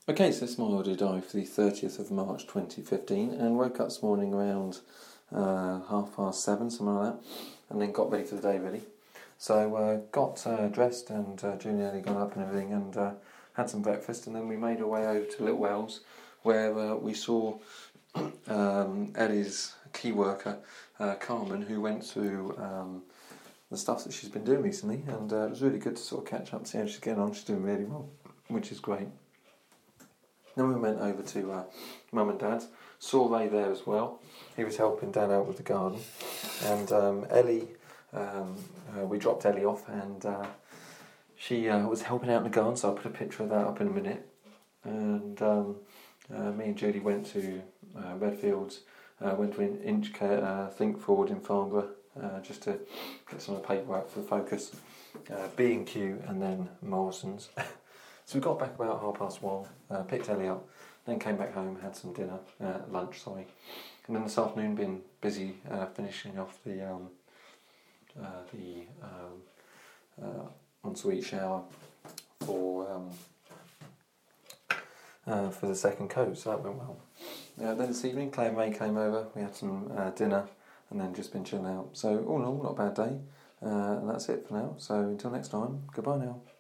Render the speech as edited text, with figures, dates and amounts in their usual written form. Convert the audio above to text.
Okay, so this is my audio diary for the 30th of March 2015, and woke up this morning around 7:30, something like that, and then got ready for the day really. So got dressed and Julie and Ellie got up and everything, and had some breakfast, and then we made our way over to Little Wells, where we saw Ellie's key worker, Carmen, who went through the stuff that she's been doing recently, and it was really good to sort of catch up, see how she's getting on. She's doing really well, which is great. Then we went over to Mum and Dad's, saw Ray there as well. He was helping Dad out with the garden, and Ellie, we dropped Ellie off, and she was helping out in the garden, so I'll put a picture of that up in a minute. And me and Julie went to Redfields, went to Inchcape, Think Forward in Farnborough, just to get some of the paperwork for the Focus, B&Q, and then Morrison's. So we got back about 1:30, picked Ellie up, then came back home, had some dinner, lunch, and then this afternoon been busy finishing off the ensuite shower for the second coat, so that went well. Then this evening, Claire and Ray came over, we had some dinner, and then just been chilling out. So all in all, not a bad day, and that's it for now. So until next time, goodbye now.